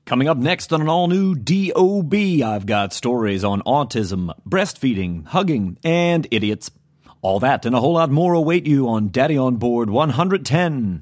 Coming up next on an all-new DOB, I've got stories on autism, breastfeeding, hugging, and idiots. All that and a whole lot more await you on Daddy on Board 110.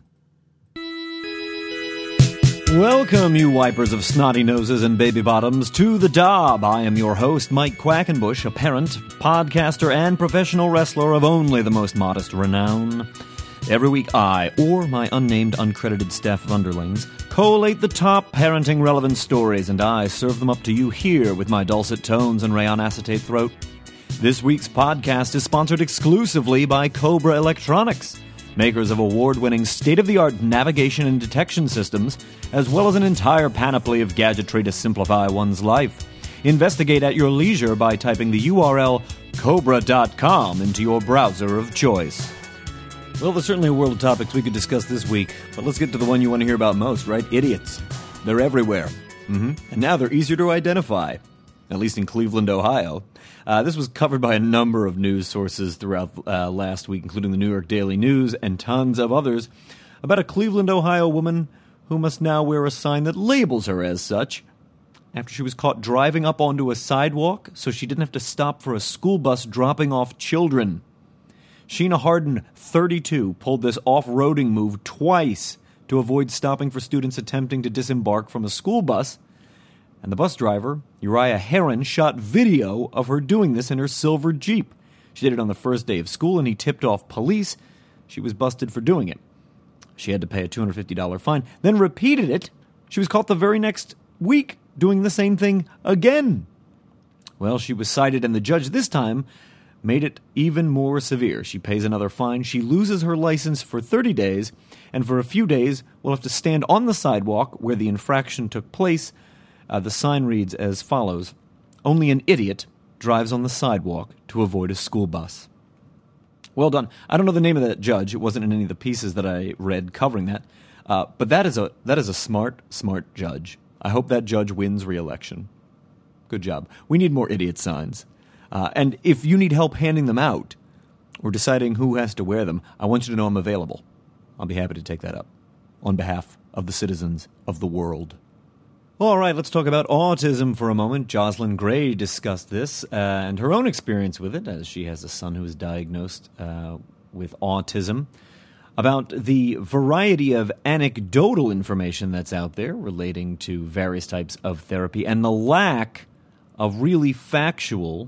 Welcome, you wipers of snotty noses and baby bottoms, to the DOB. I am your host, Mike Quackenbush, a parent, podcaster, and professional wrestler of only the most modest renown. Every week I, or my unnamed, uncredited staff of underlings, collate the top parenting-relevant stories, and I serve them up to you here with my dulcet tones and rayon acetate throat. This week's podcast is sponsored exclusively by Cobra Electronics, makers of award-winning state-of-the-art navigation and detection systems, as well as an entire panoply of gadgetry to simplify one's life. Investigate at your leisure by typing the URL Cobra.com into your browser of choice. Well, there's certainly a world of topics we could discuss this week, but let's get to the one you want to hear about most, right? Idiots. They're everywhere. And now they're easier to identify, at least in Cleveland, Ohio. This was covered by a number of news sources throughout last week, including the New York Daily News and tons of others, about a Cleveland, Ohio woman who must now wear a sign that labels her as such after she was caught driving up onto a sidewalk so she didn't have to stop for a school bus dropping off children. Sheena Harden, 32, pulled this off-roading move twice to avoid stopping for students attempting to disembark from a school bus, and the bus driver, Uriah Heron, shot video of her doing this in her silver Jeep. She did it on the first day of school, and he tipped off police. She was busted for doing it. She had to pay a $250 fine, then repeated it. She was caught the very next week doing the same thing again. Well, she was cited, and the judge this time made it even more severe. She pays another fine. She loses her license for 30 days, and for a few days will have to stand on the sidewalk where the infraction took place. The sign reads as follows: "Only an idiot drives on the sidewalk to avoid a school bus." Well done. I don't know the name of that judge. It wasn't in any of the pieces that I read covering that. But that is a smart judge. I hope that judge wins re-election. Good job. We need more idiot signs. And if you need help handing them out or deciding who has to wear them, I want you to know I'm available. I'll be happy to take that up on behalf of the citizens of the world. All right, let's talk about autism for a moment. Jocelyn Gray discussed this and her own experience with it, as she has a son who is diagnosed with autism, about the variety of anecdotal information that's out there relating to various types of therapy and the lack of really factual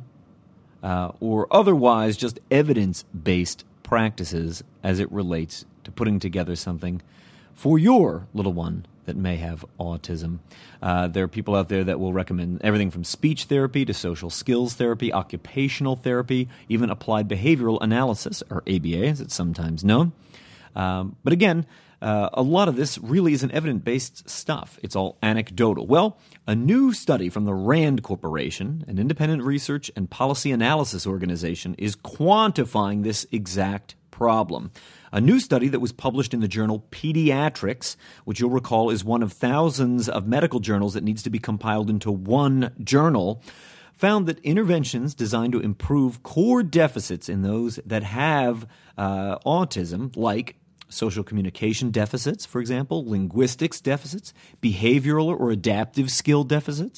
or otherwise just evidence-based practices as it relates to putting together something for your little one that may have autism. There are people out there that will recommend everything from speech therapy to social skills therapy, occupational therapy, even applied behavioral analysis, or ABA as it's sometimes known. But again, a lot of this really isn't evidence-based stuff. It's all anecdotal. Well, a new study from the RAND Corporation, an independent research and policy analysis organization, is quantifying this exact problem. A new study that was published in the journal Pediatrics, which you'll recall is one of thousands of medical journals that needs to be compiled into one journal, found that interventions designed to improve core deficits in those that have autism, like social communication deficits, for example, linguistics deficits, behavioral or adaptive skill deficits,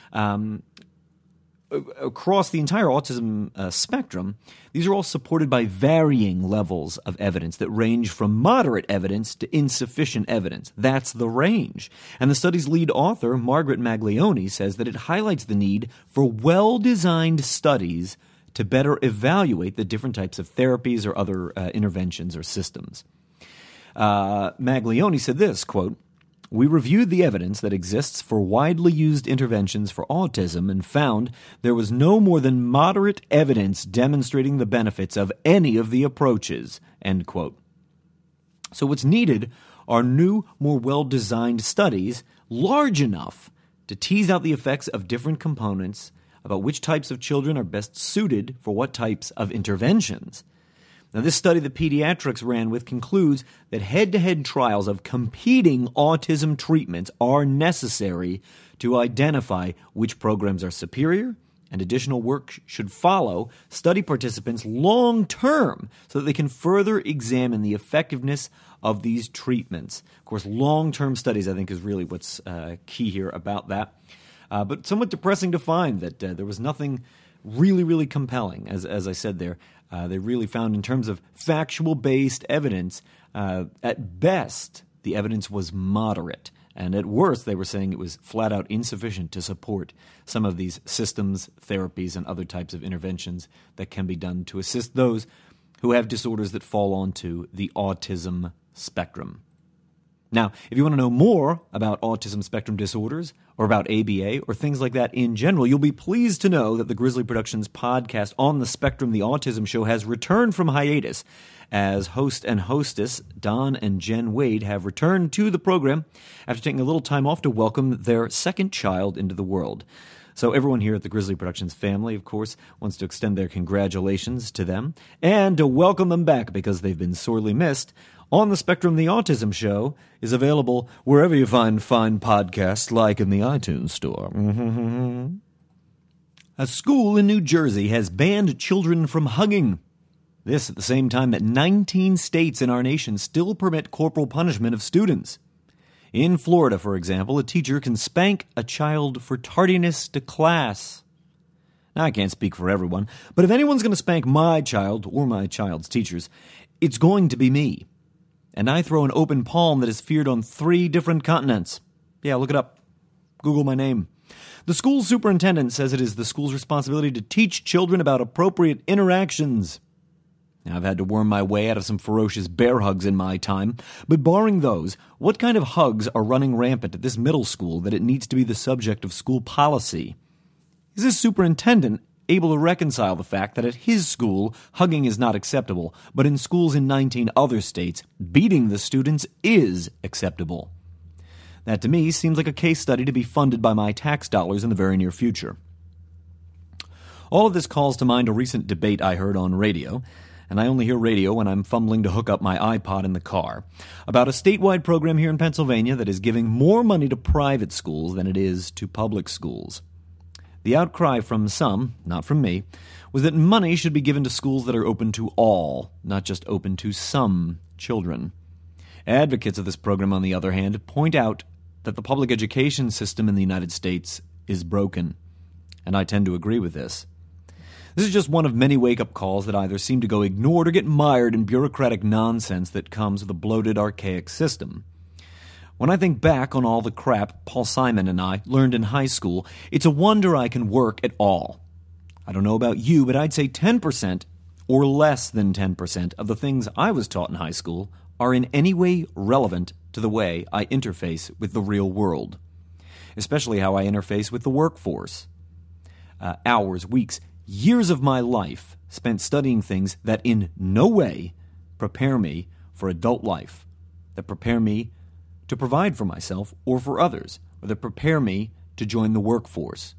across the entire autism spectrum, these are all supported by varying levels of evidence that range from moderate evidence to insufficient evidence. That's the range. And the study's lead author, Margaret Maglione, says that it highlights the need for well-designed studies to better evaluate the different types of therapies or other interventions or systems. Maglione said this, quote, "We reviewed the evidence that exists for widely used interventions for autism and found there was no more than moderate evidence demonstrating the benefits of any of the approaches," end quote. So what's needed are new, more well-designed studies large enough to tease out the effects of different components about which types of children are best suited for what types of interventions. Now, this study that Pediatrics ran with concludes that head-to-head trials of competing autism treatments are necessary to identify which programs are superior and additional work should follow study participants long-term so that they can further examine the effectiveness of these treatments. Of course, long-term studies, I think, is really what's key here about that. But somewhat depressing to find that there was nothing really, really compelling, as I said there. They really found, in terms of factual-based evidence, at best, the evidence was moderate. And at worst, they were saying it was flat-out insufficient to support some of these systems, therapies, and other types of interventions that can be done to assist those who have disorders that fall onto the autism spectrum. Now, if you want to know more about autism spectrum disorders or about ABA or things like that in general, you'll be pleased to know that the Grizzly Productions podcast On the Spectrum, the Autism Show, has returned from hiatus, as host and hostess Don and Jen Wade have returned to the program after taking a little time off to welcome their second child into the world. So everyone here at the Grizzly Productions family, of course, wants to extend their congratulations to them and to welcome them back because they've been sorely missed. On the Spectrum, the Autism Show is available wherever you find fine podcasts, like in the iTunes store. A school in New Jersey has banned children from hugging. This at the same time that 19 states in our nation still permit corporal punishment of students. In Florida, for example, a teacher can spank a child for tardiness to class. Now, I can't speak for everyone, but if anyone's going to spank my child or my child's teachers, it's going to be me. And I throw an open palm that is feared on 3 different continents. Yeah, look it up. Google my name. The school superintendent says it is the school's responsibility to teach children about appropriate interactions. Now, I've had to worm my way out of some ferocious bear hugs in my time, but barring those, what kind of hugs are running rampant at this middle school that it needs to be the subject of school policy? Is this superintendent able to reconcile the fact that at his school, hugging is not acceptable, but in schools in 19 other states, beating the students is acceptable? That, to me, seems like a case study to be funded by my tax dollars in the very near future. All of this calls to mind a recent debate I heard on radio, and I only hear radio when I'm fumbling to hook up my iPod in the car, about a statewide program here in Pennsylvania that is giving more money to private schools than it is to public schools. The outcry from some, not from me, was that money should be given to schools that are open to all, not just open to some children. Advocates of this program, on the other hand, point out that the public education system in the United States is broken, and I tend to agree with this. This is just one of many wake-up calls that either seem to go ignored or get mired in bureaucratic nonsense that comes with a bloated, archaic system. When I think back on all the crap Paul Simon and I learned in high school, it's a wonder I can work at all. I don't know about you, but I'd say 10% or less than 10% of the things I was taught in high school are in any way relevant to the way I interface with the real world, especially how I interface with the workforce. Hours, weeks, years of my life spent studying things that in no way prepare me for adult life, that prepare me to provide for myself or for others, or that prepare me to join the workforce.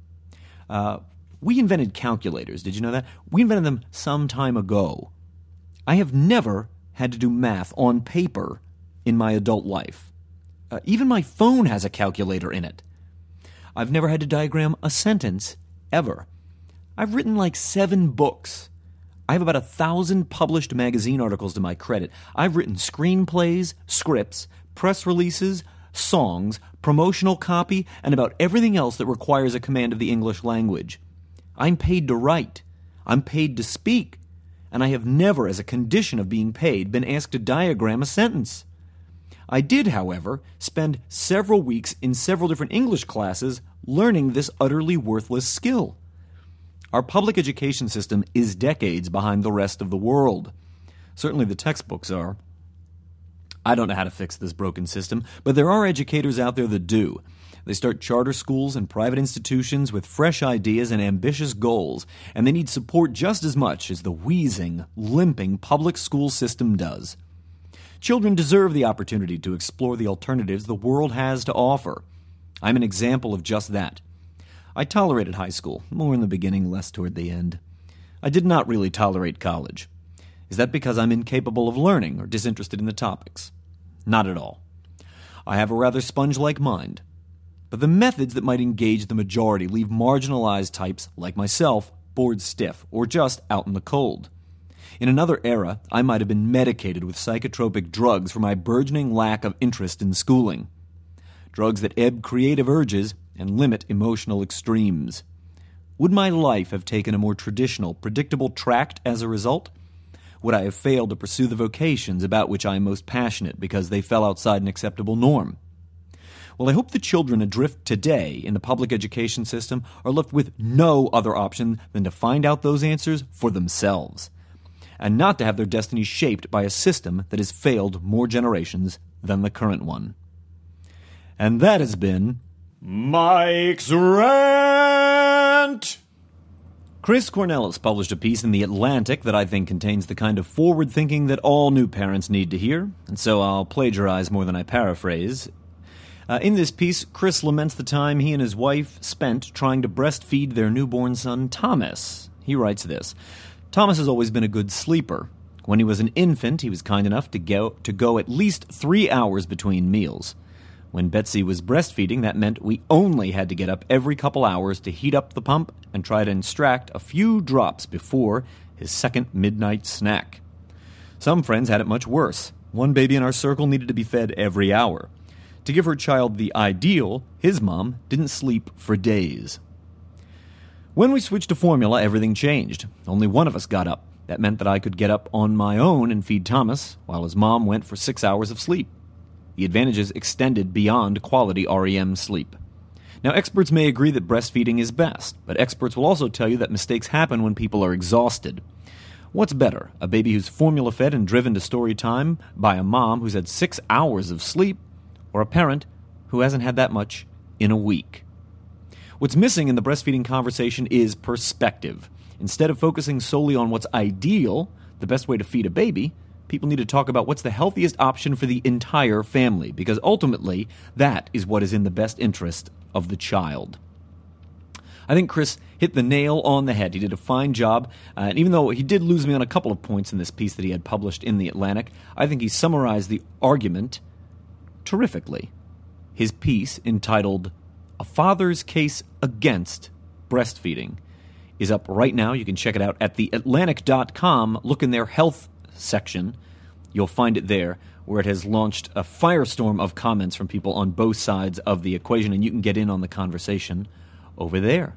We invented calculators. Did you know that? We invented them some time ago. I have never had to do math on paper in my adult life. Even my phone has a calculator in it. I've never had to diagram a sentence, ever. I've written like 7 books. I have about 1,000 published magazine articles to my credit. I've written screenplays, scripts, press releases, songs, promotional copy, and about everything else that requires a command of the English language. I'm paid to write. I'm paid to speak. And I have never, as a condition of being paid, been asked to diagram a sentence. I did, however, spend several weeks in several different English classes learning this utterly worthless skill. Our public education system is decades behind the rest of the world. Certainly the textbooks are. I don't know how to fix this broken system, but there are educators out there that do. They start charter schools and private institutions with fresh ideas and ambitious goals, and they need support just as much as the wheezing, limping public school system does. Children deserve the opportunity to explore the alternatives the world has to offer. I'm an example of just that. I tolerated high school, more in the beginning, less toward the end. I did not really tolerate college. Is that because I'm incapable of learning or disinterested in the topics? Not at all. I have a rather sponge-like mind. But the methods that might engage the majority leave marginalized types, like myself, bored stiff or just out in the cold. In another era, I might have been medicated with psychotropic drugs for my burgeoning lack of interest in schooling. Drugs that ebb creative urges and limit emotional extremes. Would my life have taken a more traditional, predictable tract as a result? Would I have failed to pursue the vocations about which I am most passionate because they fell outside an acceptable norm? Well, I hope the children adrift today in the public education system are left with no other option than to find out those answers for themselves, and not to have their destiny shaped by a system that has failed more generations than the current one. And that has been Mike's Rant! Chris Cornellis published a piece in The Atlantic that I think contains the kind of forward thinking that all new parents need to hear, and so I'll plagiarize more than I paraphrase. In this piece, Chris laments the time he and his wife spent trying to breastfeed their newborn son, Thomas. He writes this: Thomas has always been a good sleeper. When he was an infant, he was kind enough to go at least 3 hours between meals. When Betsy was breastfeeding, that meant we only had to get up every couple hours to heat up the pump and try to extract a few drops before his second midnight snack. Some friends had it much worse. One baby in our circle needed to be fed every hour. To give her child the ideal, his mom didn't sleep for days. When we switched to formula, everything changed. Only one of us got up. That meant that I could get up on my own and feed Thomas, while his mom went for 6 hours of sleep. The advantages extended beyond quality REM sleep. Now, experts may agree that breastfeeding is best, but experts will also tell you that mistakes happen when people are exhausted. What's better, a baby who's formula-fed and driven to story time by a mom who's had 6 hours of sleep, or a parent who hasn't had that much in a week? What's missing in the breastfeeding conversation is perspective. Instead of focusing solely on what's ideal, the best way to feed a baby, people need to talk about what's the healthiest option for the entire family, because ultimately, that is what is in the best interest of the child. I think Chris hit the nail on the head. He did a fine job, and even though he did lose me on a couple of points in this piece that he had published in The Atlantic, I think he summarized the argument terrifically. His piece, entitled A Father's Case Against Breastfeeding, is up right now. You can check it out at theatlantic.com. Look in their health section. You'll find it there, where it has launched a firestorm of comments from people on both sides of the equation, and you can get in on the conversation over there.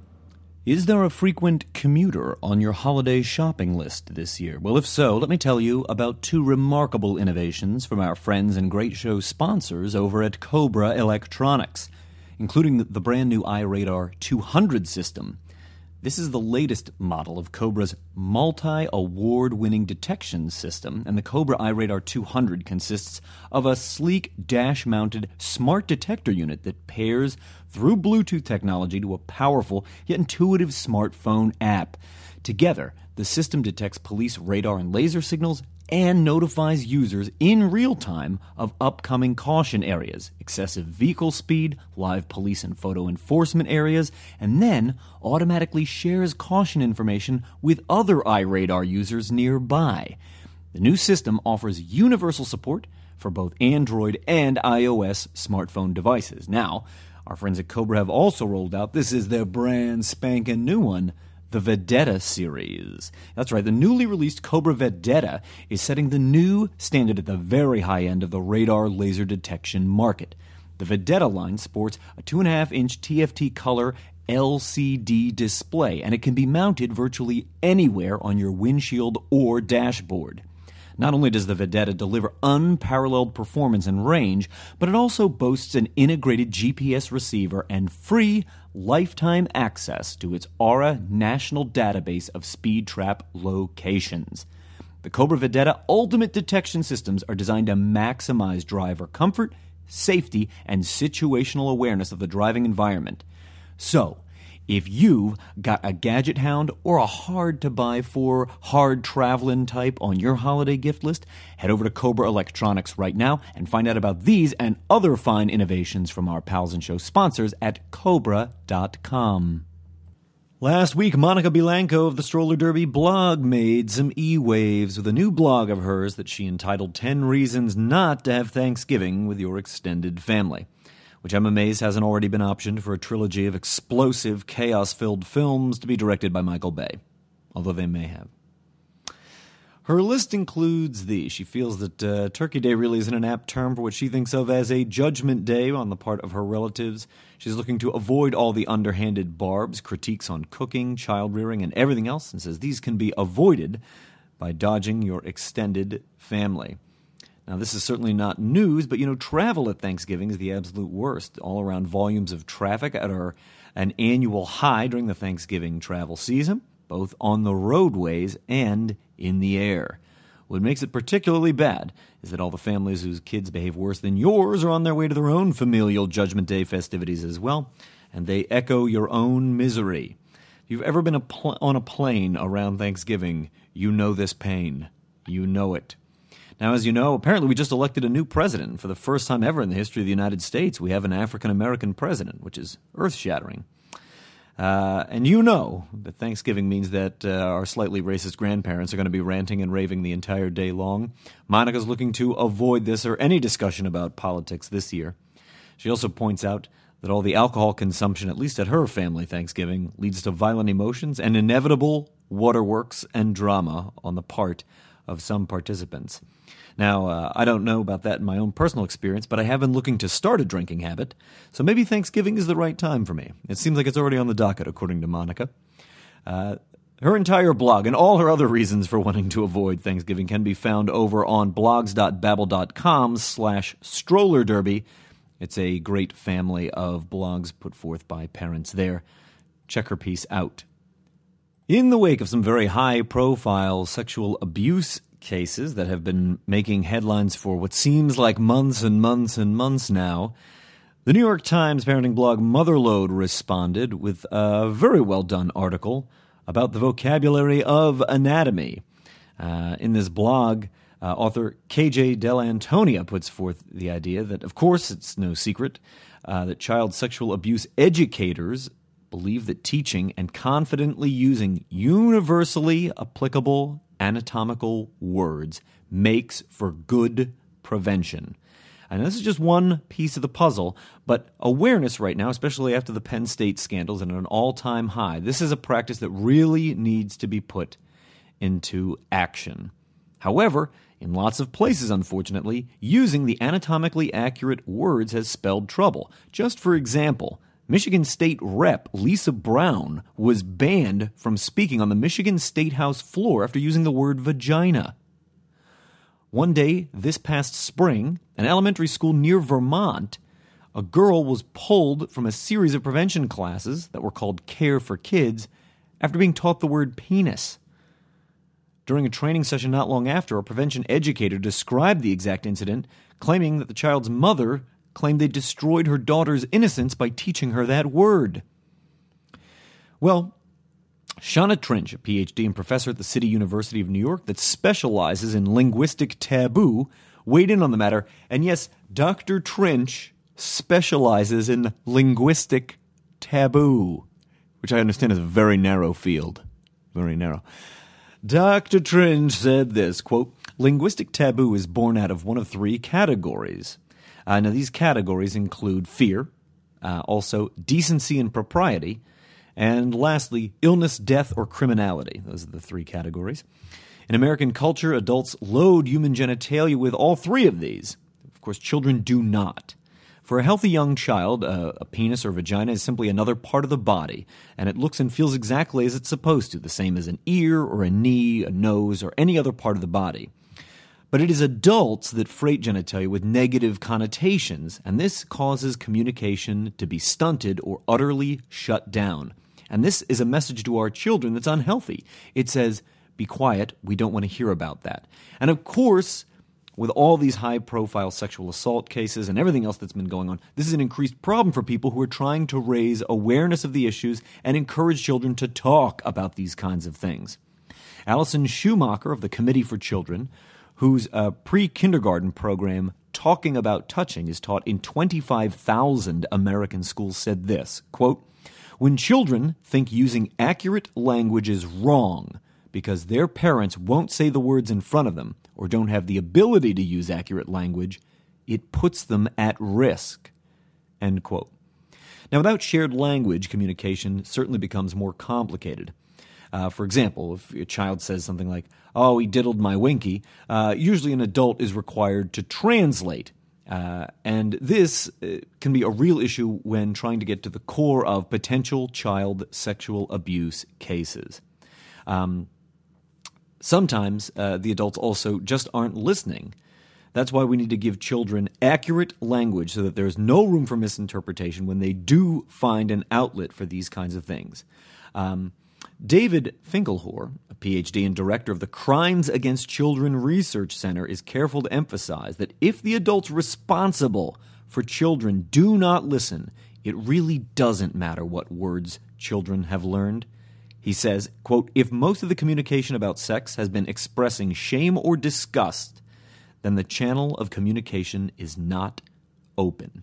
Is there a frequent commuter on your holiday shopping list this year? Well, if so, let me tell you about two remarkable innovations from our friends and great show sponsors over at Cobra Electronics, including the brand new iRadar 200 system. This is the latest model of Cobra's multi-award-winning detection system, and the Cobra iRadar 200 consists of a sleek dash-mounted smart detector unit that pairs through Bluetooth technology to a powerful yet intuitive smartphone app. Together, the system detects police radar and laser signals and notifies users in real time of upcoming caution areas, excessive vehicle speed, live police and photo enforcement areas, and then automatically shares caution information with other iRadar users nearby. The new system offers universal support for both Android and iOS smartphone devices. Now, our friends at Cobra have also rolled out, this is their brand spanking new one, the Vedetta series. That's right, the newly released Cobra Vedetta is setting the new standard at the very high end of the radar laser detection market. The Vedetta line sports a 2.5-inch TFT color LCD display, and it can be mounted virtually anywhere on your windshield or dashboard. Not only does the Vedetta deliver unparalleled performance and range, but it also boasts an integrated GPS receiver and free lifetime access to its Aura national database of speed trap locations. The Cobra Vedetta ultimate detection systems are designed to maximize driver comfort, safety, and situational awareness of the driving environment. So, if you've got a gadget hound or a hard-to-buy-for, hard-traveling type on your holiday gift list, head over to Cobra Electronics right now and find out about these and other fine innovations from our Pals and Show sponsors at Cobra.com. Last week, Monica Bilanco of the Stroller Derby blog made some e-waves with a new blog of hers that she entitled 10 Reasons Not to Have Thanksgiving with Your Extended Family. which I'm amazed hasn't already been optioned for a trilogy of explosive, chaos-filled films to be directed by Michael Bay, although they may have. Her list includes these. She feels that Turkey Day really isn't an apt term for what she thinks of as a judgment day on the part of her relatives. She's looking to avoid all the underhanded barbs, critiques on cooking, child-rearing, and everything else, and says these can be avoided by dodging your extended family. Now, this is certainly not news, but, travel at Thanksgiving is the absolute worst. All-around volumes of traffic are an annual high during the Thanksgiving travel season, both on the roadways and in the air. What makes it particularly bad is that all the families whose kids behave worse than yours are on their way to their own familial Judgment Day festivities as well, and they echo your own misery. If you've ever been on a plane around Thanksgiving, you know this pain. You know it. Now, as you know, apparently we just elected a new president. For the first time ever in the history of the United States, we have an African-American president, which is earth-shattering. And you know that Thanksgiving means that our slightly racist grandparents are going to be ranting and raving the entire day long. Monica's looking to avoid this or any discussion about politics this year. She also points out that all the alcohol consumption, at least at her family Thanksgiving, leads to violent emotions and inevitable waterworks and drama on the part of some participants. Now, I don't know about that in my own personal experience, but I have been looking to start a drinking habit, so maybe Thanksgiving is the right time for me. It seems like it's already on the docket, according to Monica. Her entire blog and all her other reasons for wanting to avoid Thanksgiving can be found over on blogs.babbel.com/Stroller Derby. It's a great family of blogs put forth by parents there. Check her piece out. In the wake of some very high-profile sexual abuse cases that have been making headlines for what seems like months and months and months now, the New York Times parenting blog Motherload responded with a very well-done article about the vocabulary of anatomy. In this blog, author KJ Dell'Antonia puts forth the idea that, of course, it's no secret that child sexual abuse educators believe that teaching and confidently using universally applicable anatomical words makes for good prevention. And this is just one piece of the puzzle, but awareness right now, especially after the Penn State scandals and at an all-time high, this is a practice that really needs to be put into action. However, in lots of places, unfortunately, using the anatomically accurate words has spelled trouble. Just for example, Michigan State Rep. Lisa Brown was banned from speaking on the Michigan State House floor after using the word vagina. One day, this past spring, an elementary school near Vermont, a girl was pulled from a series of prevention classes that were called Care for Kids after being taught the word penis. During a training session not long after, a prevention educator described the exact incident, claiming that the child's mother claimed they destroyed her daughter's innocence by teaching her that word. Well, Shauna Trinch, a PhD and professor at the City University of New York that specializes in linguistic taboo, weighed in on the matter. And yes, Dr. Trinch specializes in linguistic taboo, which I understand is a very narrow field. Very narrow. Dr. Trinch said this, quote, "Linguistic taboo is born out of one of three categories. Now, these categories include fear, also decency and propriety, and lastly, illness, death, or criminality. Those are the three categories. In American culture, adults load human genitalia with all three of these. Of course, children do not. For a healthy young child, a penis or vagina is simply another part of the body, and it looks and feels exactly as it's supposed to, the same as an ear or a knee, a nose, or any other part of the body. But it is adults that freight genitalia with negative connotations, and this causes communication to be stunted or utterly shut down. And this is a message to our children that's unhealthy. It says, be quiet, we don't want to hear about that. And of course, with all these high-profile sexual assault cases and everything else that's been going on, this is an increased problem for people who are trying to raise awareness of the issues and encourage children to talk about these kinds of things. Allison Schumacher of the Committee for Children, whose pre-kindergarten program, Talking About Touching, is taught in 25,000 American schools, said this, quote, "When children think using accurate language is wrong because their parents won't say the words in front of them or don't have the ability to use accurate language, it puts them at risk. End quote. Now, without shared language, communication certainly becomes more complicated. For example, if a child says something like, "Oh, he diddled my winky," usually an adult is required to translate. And this can be a real issue when trying to get to the core of potential child sexual abuse cases. Sometimes the adults also just aren't listening. That's why we need to give children accurate language so that there's no room for misinterpretation when they do find an outlet for these kinds of things. David Finkelhor, a PhD and director of the Crimes Against Children Research Center, is careful to emphasize that if the adults responsible for children do not listen, it really doesn't matter what words children have learned. He says, quote, "If most of the communication about sex has been expressing shame or disgust, then the channel of communication is not open."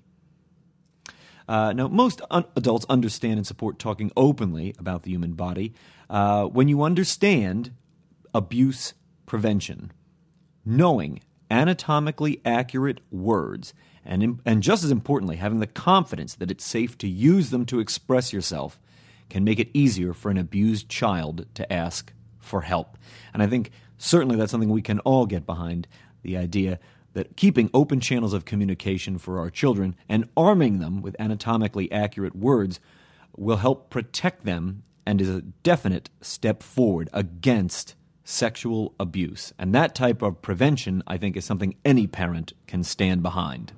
Now, most adults understand and support talking openly about the human body when you understand abuse prevention. Knowing anatomically accurate words, and just as importantly, having the confidence that it's safe to use them to express yourself can make it easier for an abused child to ask for help. And I think certainly that's something we can all get behind, the idea that keeping open channels of communication for our children and arming them with anatomically accurate words will help protect them and is a definite step forward against sexual abuse. And that type of prevention, I think, is something any parent can stand behind.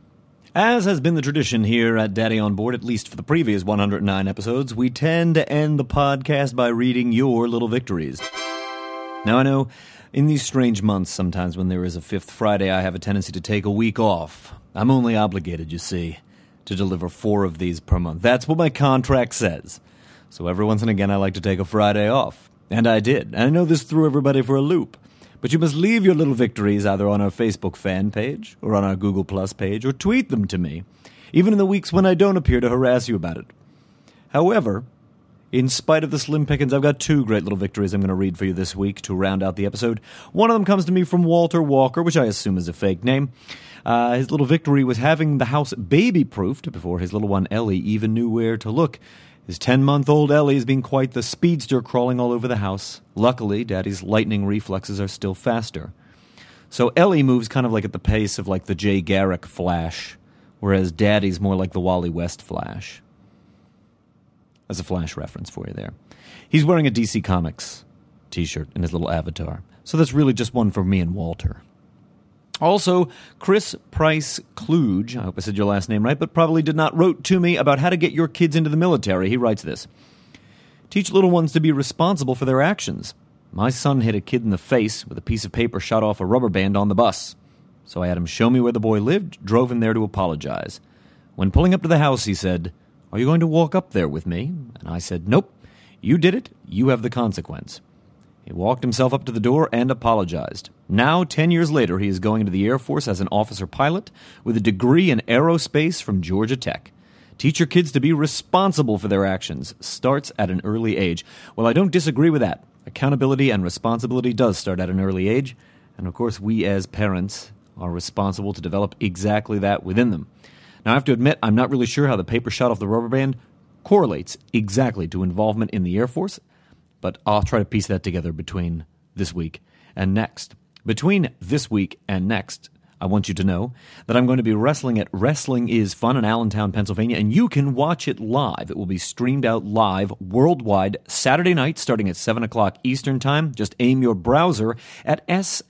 As has been the tradition here at Daddy on Board, at least for the previous 109 episodes, we tend to end the podcast by reading your little victories. Now, I know in these strange months, sometimes when there is a fifth Friday, I have a tendency to take a week off. I'm only obligated, you see, to deliver 4 of these per month. That's what my contract says. So every once and again, I like to take a Friday off. And I did. And I know this threw everybody for a loop. But you must leave your little victories either on our Facebook fan page or on our Google Plus page or tweet them to me, even in the weeks when I don't appear to harass you about it. However, in spite of the slim pickings, I've got 2 great little victories I'm going to read for you this week to round out the episode. One of them comes to me from Walter Walker, which I assume is a fake name. His little victory was having the house baby-proofed before his little one Ellie even knew where to look. His 10-month-old Ellie has been quite the speedster crawling all over the house. Luckily, Daddy's lightning reflexes are still faster. So Ellie moves kind of like at the pace of like the Jay Garrick Flash, whereas Daddy's more like the Wally West Flash. As a Flash reference for you there. He's wearing a DC Comics t-shirt in his little avatar. So that's really just one for me and Walter. Also, Chris Price Kluge, I hope I said your last name right, but probably did not, wrote to me about how to get your kids into the military. He writes this: "Teach little ones to be responsible for their actions. My son hit a kid in the face with a piece of paper shot off a rubber band on the bus. So I had him show me where the boy lived, drove him there to apologize. When pulling up to the house, he said, 'Are you going to walk up there with me?' And I said, 'Nope. You did it. You have the consequence.' He walked himself up to the door and apologized. Now, 10 years later, he is going into the Air Force as an officer pilot with a degree in aerospace from Georgia Tech. Teach your kids to be responsible for their actions. Starts at an early age." Well, I don't disagree with that. Accountability and responsibility does start at an early age. And, of course, we as parents are responsible to develop exactly that within them. Now, I have to admit, I'm not really sure how the paper shot off the rubber band correlates exactly to involvement in the Air Force, but I'll try to piece that together between this week and next. Between this week and next, I want you to know that I'm going to be wrestling at Wrestling is Fun in Allentown, Pennsylvania, and you can watch it live. It will be streamed out live worldwide Saturday night starting at 7 o'clock Eastern Time. Just aim your browser at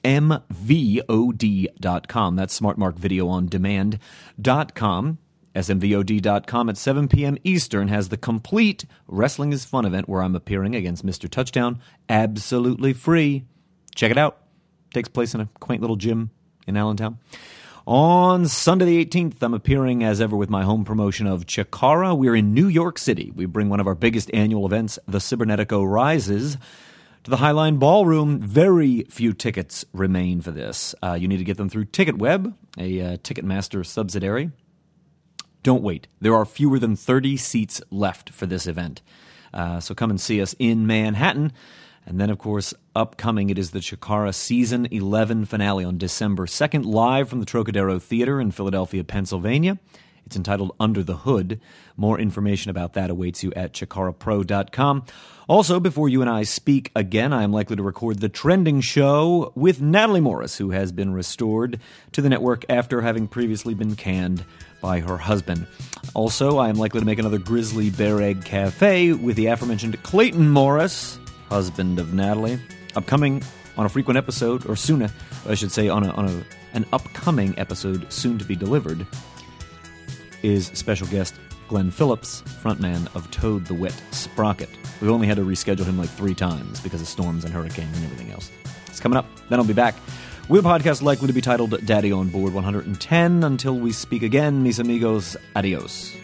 smvod.com. That's Smart Mark Video on Demand.com. smvod.com at 7 p.m. Eastern has the complete Wrestling is Fun event where I'm appearing against Mr. Touchdown, absolutely free. Check it out. Takes place in a quaint little gym in Allentown. On Sunday the 18th, I'm appearing as ever with my home promotion of Chikara. We're in New York City. We bring one of our biggest annual events, the Cybernetico Rises, to the Highline Ballroom. Very few tickets remain for this. You need to get them through TicketWeb, a Ticketmaster subsidiary. Don't wait. There are fewer than 30 seats left for this event. So come and see us in Manhattan. And then, of course, upcoming, it is the Chikara Season 11 finale on December 2nd, live from the Trocadero Theater in Philadelphia, Pennsylvania. It's entitled Under the Hood. More information about that awaits you at ChikaraPro.com. Also, before you and I speak again, I am likely to record The Trending Show with Natalie Morris, who has been restored to the network after having previously been canned by her husband. Also, I am likely to make another Grizzly Bear Egg Cafe with the aforementioned Clayton Morris, husband of Natalie. Upcoming on a frequent episode, or soon, I should say, on an upcoming episode soon to be delivered, is special guest Glenn Phillips, frontman of Toad the Wet Sprocket. We've only had to reschedule him like 3 times because of storms and hurricanes and everything else. It's coming up. Then I'll be back with a podcast likely to be titled Daddy on Board 110. Until we speak again, mis amigos, adios.